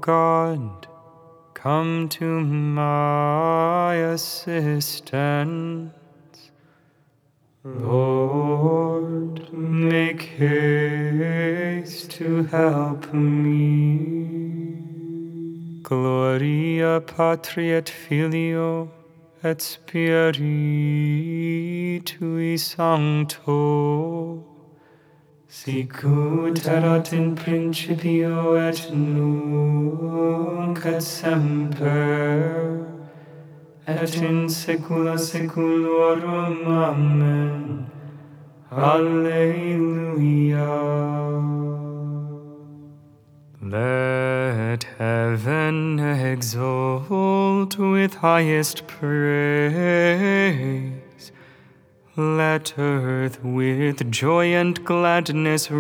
God, come to my assistance. Lord, make haste to help me. Gloria Patri et Filio et Spiritui Sancto, sicut erat in principio et nunc et semper, et in saecula saeculorum. Amen. Alleluia. Let heaven exult with highest praise. Let earth with joy and gladness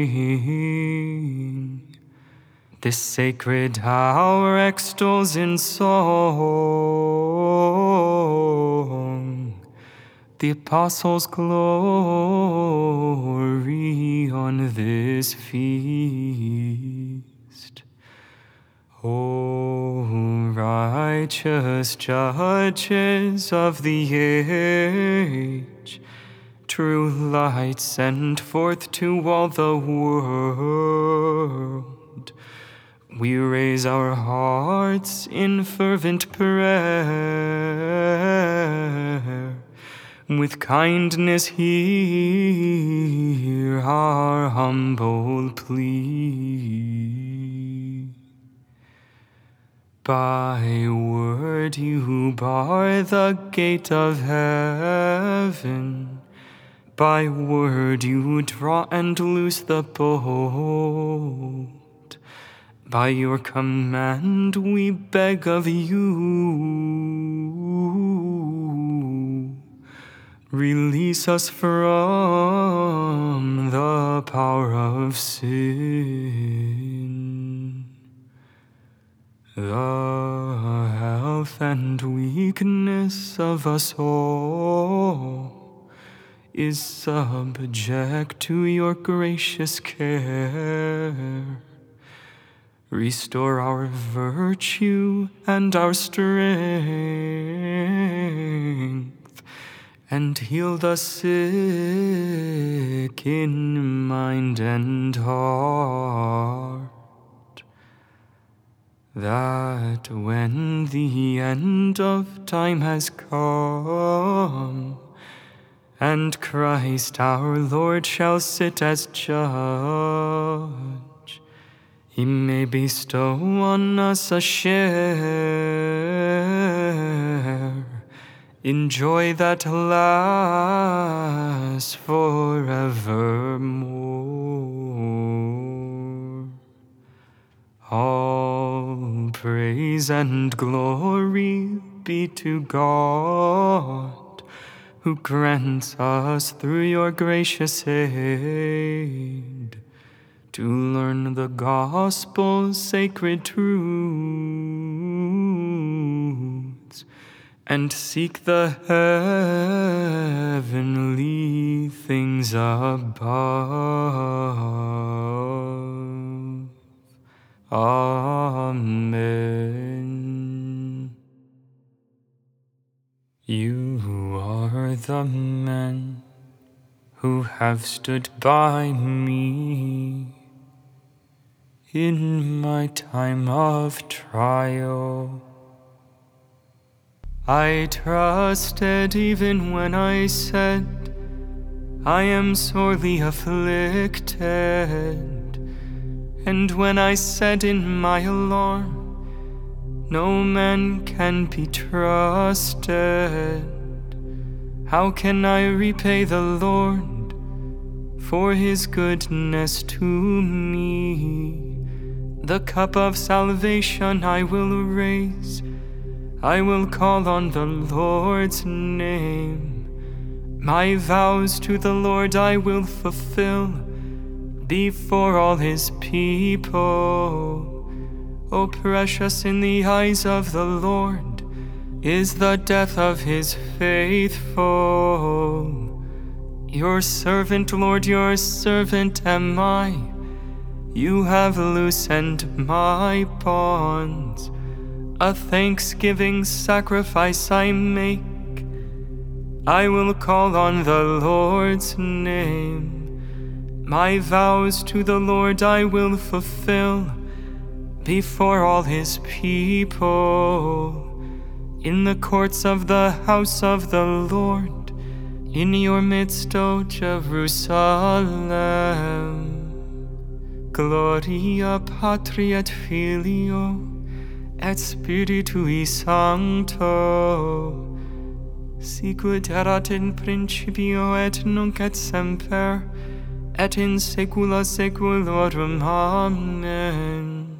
ring. This sacred hour extols in song the Apostles' glory on this feast. O righteous judges of the age, true light sent forth to all the world, we raise our hearts in fervent prayer. With kindness hear our humble plea. By word you bar the gate of heaven. By word you draw and loose the bolt. By your command we beg of you. Release us from the power of sin. The health and weakness of us all is subject to your gracious care. Restore our virtue and our strength, and heal the sick in mind and heart, that when the end of time has come, and Christ our Lord shall sit as judge, he may bestow on us a share in joy that lasts forevermore. All praise and glory be to God, who grants us through your gracious aid to learn the gospel's sacred truths and seek the heavenly things above. Amen. You are the men who have stood by me in my time of trial. I trusted even when I said, I am sorely afflicted, and when I said in my alarm, no man can be trusted. How can I repay the Lord for his goodness to me? The cup of salvation I will raise, I will call on the Lord's name. My vows to the Lord I will fulfill before all his people. O precious in the eyes of the Lord is the death of his faithful. Your servant, Lord, your servant am I. You have loosened my bonds. A thanksgiving sacrifice I make. I will call on the Lord's name. My vows to the Lord I will fulfill before all his people. In the courts of the house of the Lord, in your midst, O Jerusalem. Gloria Patri et Filio et Spiritui Sancto, sicut erat in principio et nunc et semper, et in saecula saeculorum. Amen.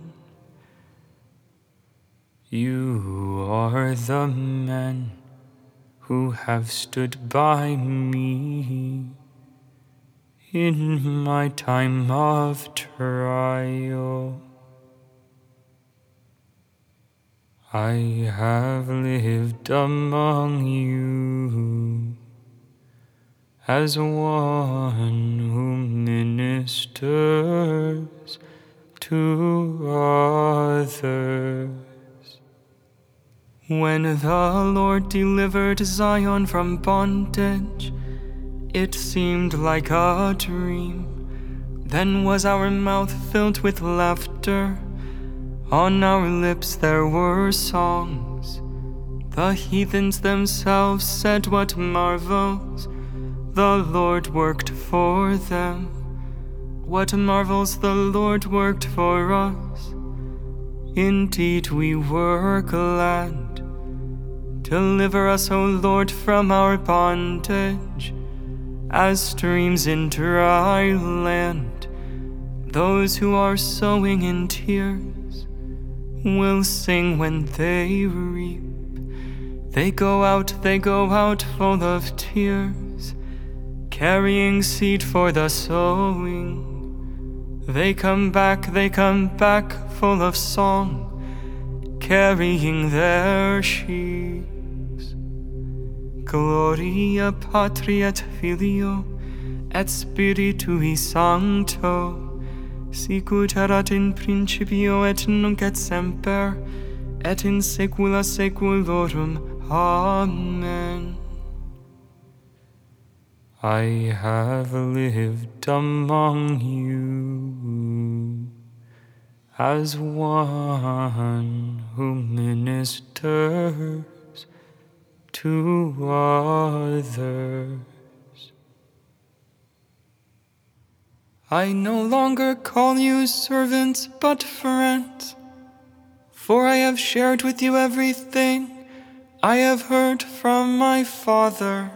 You are the men who have stood by me in my time of trial. I have lived among you as one who ministers to others. When the Lord delivered Zion from bondage, it seemed like a dream. Then was our mouth filled with laughter. On our lips there were songs. The heathens themselves said, what marvels the Lord worked for them. What marvels the Lord worked for us. Indeed we were glad. Deliver us, O Lord, from our bondage, as streams in dry land. Those who are sowing in tears will sing when they reap. They go out full of tears, carrying seed for the sowing. They come back full of song, carrying their sheaves. Gloria Patri et Filio et Spiritui Sancto, sicut erat in principio et nunc et semper, et in saecula saeculorum. Amen. I have lived among you as one who ministers to others. I no longer call you servants, but friends, for I have shared with you everything I have heard from my Father.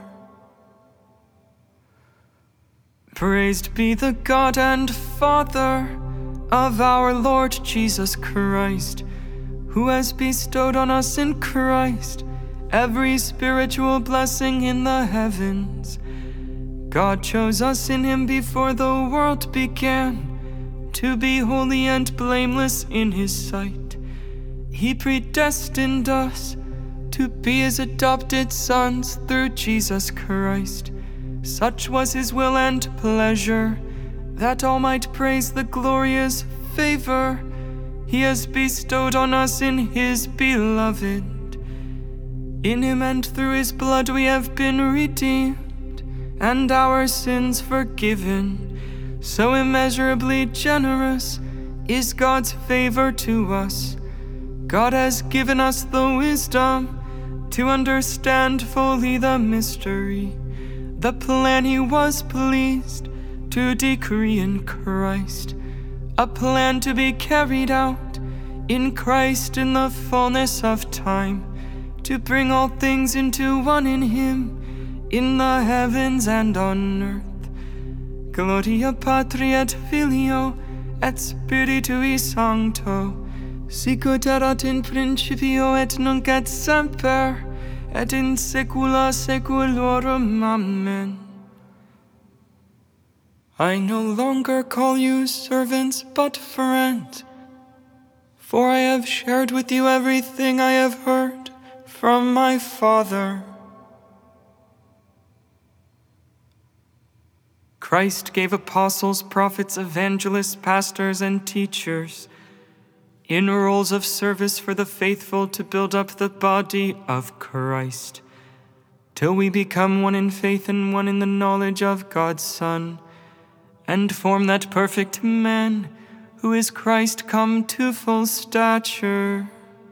Praised be the God and Father of our Lord Jesus Christ, who has bestowed on us in Christ every spiritual blessing in the heavens. God chose us in him before the world began, to be holy and blameless in his sight. He predestined us to be his adopted sons through Jesus Christ. Such was his will and pleasure, that all might praise the glorious favor he has bestowed on us in his beloved. In him and through his blood we have been redeemed, and our sins forgiven. So immeasurably generous is God's favor to us. God has given us the wisdom to understand fully the mystery, the plan he was pleased to decree in Christ, a plan to be carried out in Christ in the fullness of time, to bring all things into one in him, in the heavens and on earth. Gloria Patri et Filio et Spiritui Sancto, sicut erat in principio et nunc et semper, et in saecula saeculorum. Amen. I no longer call you servants, but friends, for I have shared with you everything I have heard from my Father. Christ gave apostles, prophets, evangelists, pastors, and teachers in roles of service for the faithful to build up the body of Christ, till we become one in faith and one in the knowledge of God's Son, and form that perfect man who is Christ come to full stature.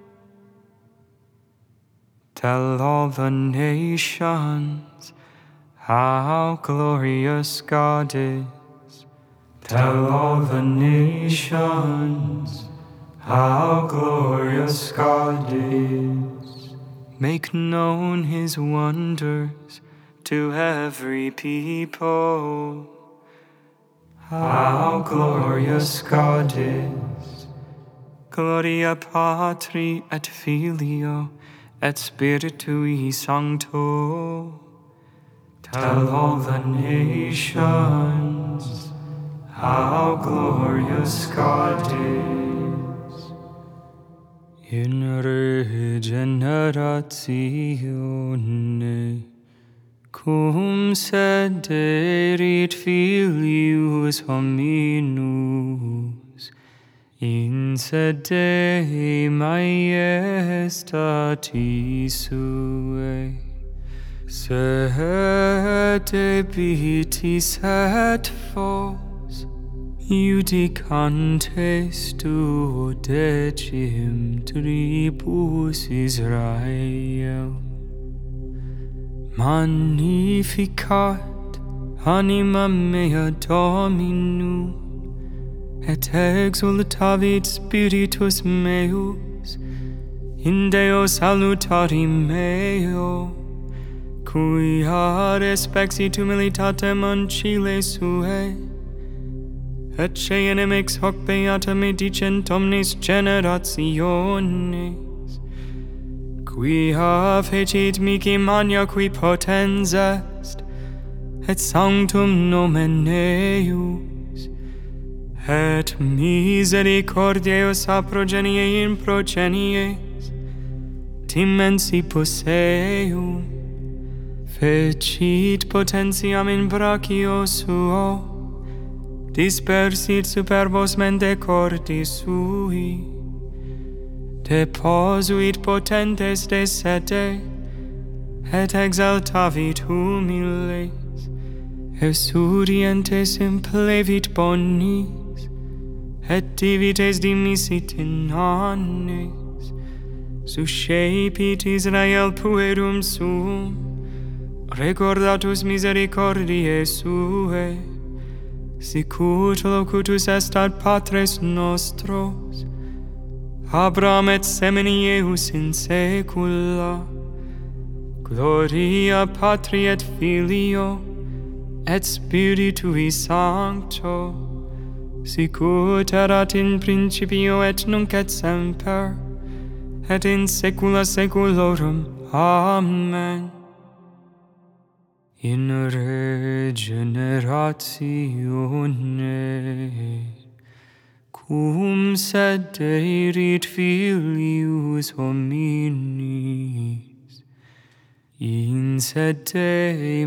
Tell all the nations how glorious God is. Tell all the nations how glorious God is. Make known his wonders to every people. How glorious God is. Gloria Patri et Filio et Spiritui Sancto. Tell all the nations how glorious God is. In regeneratione cum sederit Filius hominus in sede maiestati suae, sede bitis et fos iudicantes duodecim tribus Israel. Magnificat anima mea Domino, et exultavit spiritus meus in Deo salutari meo, quia respexit humilitatem ancile suae, et cenemix hoc beata me dicent omnis generationes, quia fecit mihi magna qui potens est, et sanctum nomen eius, et misericordia eos a progenie in progenies, dimensibus eum, fecit potentiam in brachio suo, dispersit superbos mente cordis sui, deposuit potentes de sede, et exaltavit humiles, exurientes implevit bonis, et divites dimisit in annes, suscepit Israel puerum suum, recordatus misericordiae suae, sicut locutus est ad patres nostros, Abraham et semini eius in saecula. Gloria Patri et Filio et Spiritui Sancto, sicut erat in principio et nunc et semper, et in saecula saeculorum. Amen. In regeneratione cum sederit Filius hominis in sede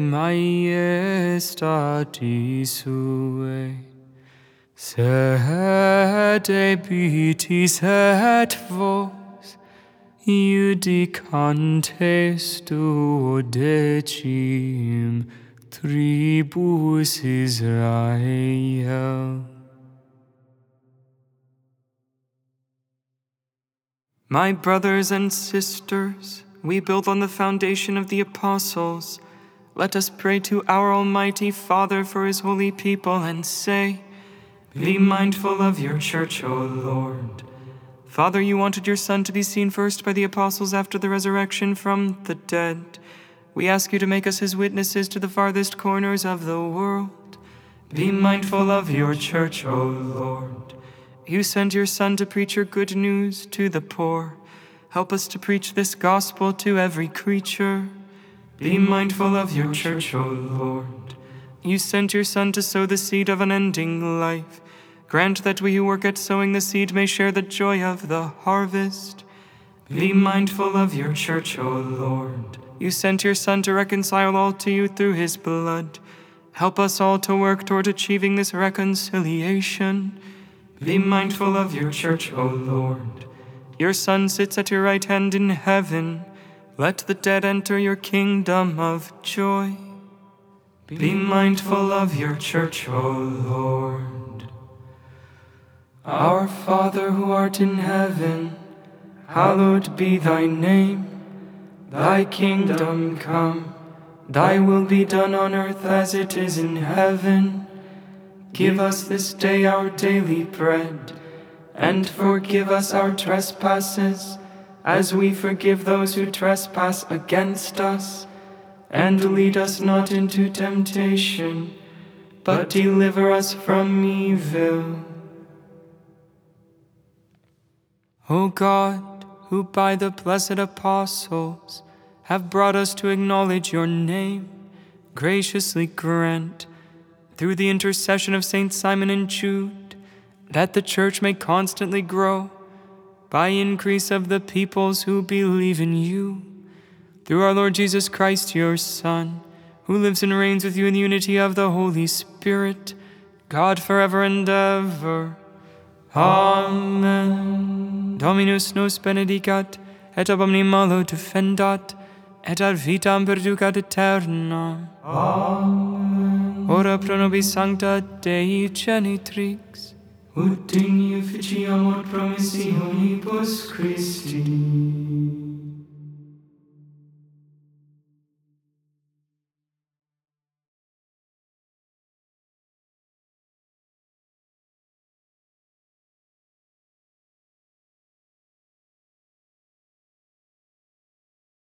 maiestati suae, sede bitis et vos iudicantes duodecim tribus Israel. My brothers and sisters, we build on the foundation of the apostles. Let us pray to our Almighty Father for his holy people and say, Be mindful of your church, O Lord. Father, you wanted your Son to be seen first by the apostles after the resurrection from the dead. We ask you to make us his witnesses to the farthest corners of the world. Be mindful of your church, O Lord. You sent your Son to preach your good news to the poor. Help us to preach this gospel to every creature. Be mindful of your church, O Lord. You sent your Son to sow the seed of unending life. Grant that we who work at sowing the seed may share the joy of the harvest. Be mindful of your church, O Lord. You sent your Son to reconcile all to you through his blood. help us all to work toward achieving this reconciliation. Be mindful of your church, O Lord. Your Son sits at your right hand in heaven. Let the dead enter your kingdom of joy. Be mindful of your church, O Lord. Our Father who art in heaven, hallowed be thy name. Thy kingdom come, thy will be done on earth as it is in heaven. Give us this day our daily bread, and forgive us our trespasses, as we forgive those who trespass against us. And lead us not into temptation, but deliver us from evil. O God, who by the blessed apostles have brought us to acknowledge your name, graciously grant, through the intercession of Saint Simon and Jude, that the Church may constantly grow by increase of the peoples who believe in you. Through our Lord Jesus Christ, your Son, who lives and reigns with you in the unity of the Holy Spirit, God forever and ever. Amen. Dominus nos benedicat, et ab omni malo defendat, et ad vitam perducat aeternam. Amen. Ora pro nobis sancta Dei genitrix, ut digni officiamur promissionibus Christi.